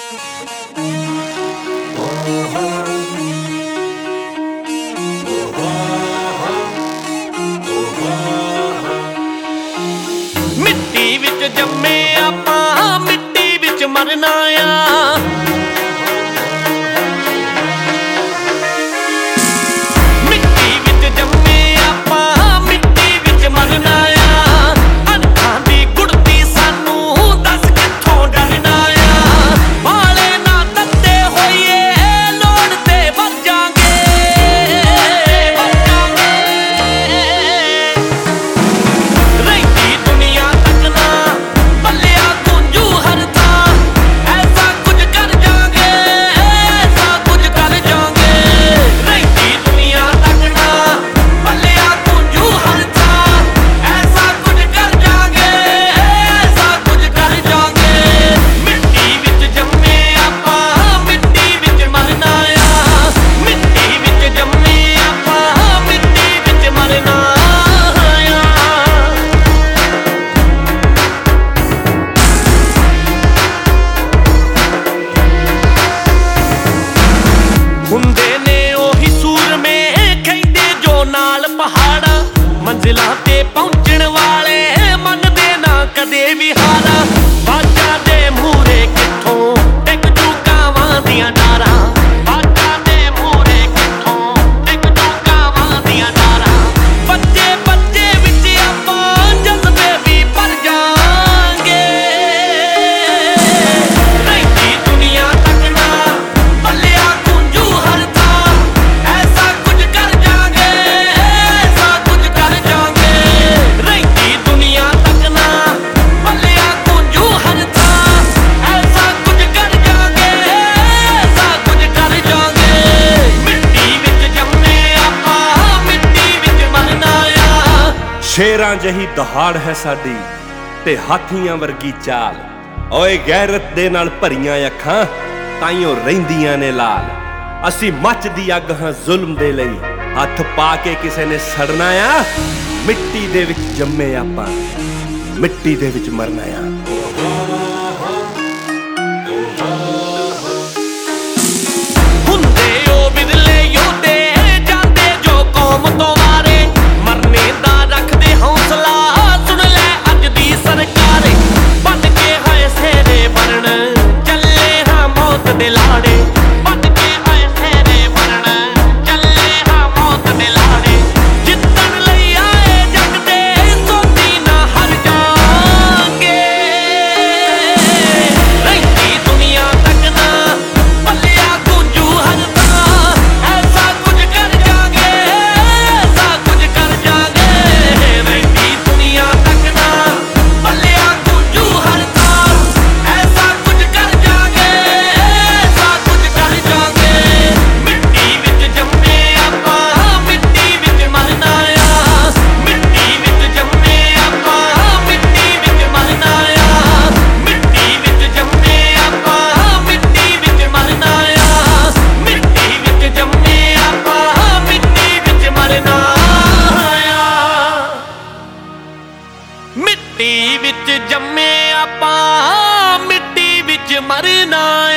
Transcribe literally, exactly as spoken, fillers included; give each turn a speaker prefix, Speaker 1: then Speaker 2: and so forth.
Speaker 1: मिट्टी विच जम्मे आपां मिट्टी विच मरना आ। मिट्टी विच जम्मे आपां मिट्टी विच मरना आ। अनखां दी गुड़ती सानू दस कित्थों डरना आ। वाले ना तत्ते होइए लोड़ ते मर जांगे मर जांगे। रहिंदी दुनिया तकना भलिया गूंजू हर थां। ऐसा कुछ कर जांगे ऐसा कुछ कर जांगे। रहिंदी दुनिया तकना भलिया गूंजू हर थां। ऐसा कुछ कर जांगे ऐसा कुछ कर जांगे। मिट्टी विच जम्मे आपां मिट्टी विच मरना आ। मिट्टी विच जम्मे आपां मिट्टी विच मरना आ। ਹੁੰਦੇ ਨੇ ਉਹੀ ਸੂਰਮੇ ਕਹਿੰਦੇ ਜੋ ਨਾਲ ਪਹਾੜਾ। ਮੰਜ਼ਿਲਾਂ ਤੇ ਪਹੁੰਚਣ ਵਾਲੇ ਮੰਨਦੇ ਨਾ ਕਦੇ ਵੀ ਹਾਰਾ। ਬਾਜਾਂ ਦੇ ਮੂਹਰੇ ਕਿੱਥੋਂ ਟਿਕ ਜੂ ਕਾਵਾਂ ਦੀਆਂ ਡਾਰਾਂ। ਬਾਜਾਂ ਦੇ ਮੂਹਰੇ ਕਿੱਥੋਂ ਟਿਕ ਜੂ ਕਾਵਾਂ ਦੀਆਂ ਡਾਰਾਂ। ਬੱਚੇ ਬੱਚੇ ਵਿੱਚ ਆਪਾਂ ਜਜ਼ਬੇ ਵੀ ਭਰ ਜਾਵਾਂਗੇ। ਰਹਿੰਦੀ ਦੁਨੀਆ ਤੱਕਣਾ ਭਲਿਆ ਗੂੰਜੂ ਹਰ ਥਾਂ। ਐਸਾ ਕੁਝ ਕਰ ਜਾਵਾਂਗੇ ਐਸਾ ਕੁਝ ਕਰ ਜਾਵਾਂਗੇ। ਰਹਿੰਦੀ ਦੁਨੀਆ ਤੱਕਣਾ ਭਲਿਆ ਗੂੰਜੂ ਹਰ ਥਾਂ। ਐਸਾ ਕੁਝ ਕਰ ਜਾਵਾਂਗੇ ਐਸਾ ਕੁਝ ਕਰ ਜਾਵਾਂਗੇ। ਮਿੱਟੀ ਵਿੱਚ ਜੰਮੇ ਆਪਾਂ ਮਿੱਟੀ ਵਿੱਚ ਮਰਨਾ ਆ।
Speaker 2: ਸ਼ੇਰਾਂ ਜਹੀ ਦਹਾੜ ਹੈ ਸਾਡੀ ਤੇ ਹਾਥੀਆਂ ਵਰਗੀ ਚਾਲ। ਓਏ ਗੈਰਤ ਦੇ ਨਾਲ ਭਰੀਆਂ ਅੱਖਾਂ ਤਾਈਓ ਰਹਿੰਦੀਆਂ ਨੇ ਲਾਲ। ਅਸੀਂ ਮੱਚਦੀ ਅੱਗ ਹਾਂ ਜ਼ੁਲਮ ਦੇ ਲਈ। ਹੱਥ ਪਾ ਕੇ ਕਿਸੇ ਨੇ ਸੜਨਾ ਆ। ਮਿੱਟੀ ਦੇ ਵਿੱਚ ਜੰਮੇ ਆਪਾਂ ਮਿੱਟੀ ਦੇ ਵਿੱਚ ਮਰਨਾ ਆ।
Speaker 1: ਹੁੰਦੇ ਉਹ ਬਿਰਲੇ ਯੋਧੇ ਜਾਂਦੇ ਜੋ ਕੌਮ ਤੋਂ ਵਾਰੇ। ਮਰਨੇ ਦਾ ਰੱਖਦੇ ਹੌਸਲਾ ਸੁਣ ਲੈ ਅੱਜ ਦੀ ਸਰਕਾਰੇ। ਬਣ ਕੇ ਹਾਏ ਸੇਰੇ ਬਣਨ ਚੱਲੇ ਹਾਂ ਮੌਤ ਦੇ ਲਾੜੇ। ਬਣ ਕੇ ਹਾਏ ਸੇਰੇ ਬਣਨ ਚੱਲੇ ਹਾਂ ਮੌਤ ਦੇ ਲਾੜੇ। ਜਿੱਤਣ ਲਈ ਆਏ ਜੱਗ ਦੇ ਸੋਚੀ ਨਾ ਹਰ ਜਾਵਾਂਗੇ। ਰਹਿੰਦੀ ਦੁਨੀਆ ਤੱਕਣਾ ਭਲਿਆ ਗੂੰਜੂ ਹਰ ਥਾਂ। ਐਸਾ ਕੁਝ ਕਰ ਜਾਵਾਂਗੇ ਐਸਾ ਕੁਝ ਕਰ ਜਾਵਾਂਗੇ। ਰਹਿੰਦੀ ਦੁਨੀਆ ਤੱਕਣਾ ਭਲਿਆ ਗੂੰਜੂ ਹਰ ਥਾਂ। ਐਸਾ ਕੁਝ ਕਰ ਜਾਵਾਂਗੇ ਐਸਾ ਕੁਝ ਕਰ ਜਾਵਾਂਗੇ। ਮਿੱਟੀ ਵਿੱਚ ਜੰਮੇ ਆਪਾਂ ਮਿੱਟੀ ਵਿੱਚ ਮਰਨਾ ਆ। ਮਿੱਟੀ ਵਿੱਚ ਜੰਮੇ ਆਪਾਂ ਮਿੱਟੀ ਵਿੱਚ ਮਰਨਾ ਆ। ਮਿੱਟੀ ਵਿੱਚ ਜੰਮੇ ਆਪਾਂ ਮਿੱਟੀ ਵਿੱਚ ਮਰਨਾ ਆ। ਮਿੱਟੀ ਵਿੱਚ ਜੰਮੇ ਆਪਾਂ ਮਿੱਟੀ ਵਿੱਚ ਮਰਨਾ ਆ। ਮਿੱਟੀ ਵਿੱਚ ਜੰਮੇ ਆਪਾਂ ਮਿੱਟੀ ਵਿੱਚ ਮਰਨਾ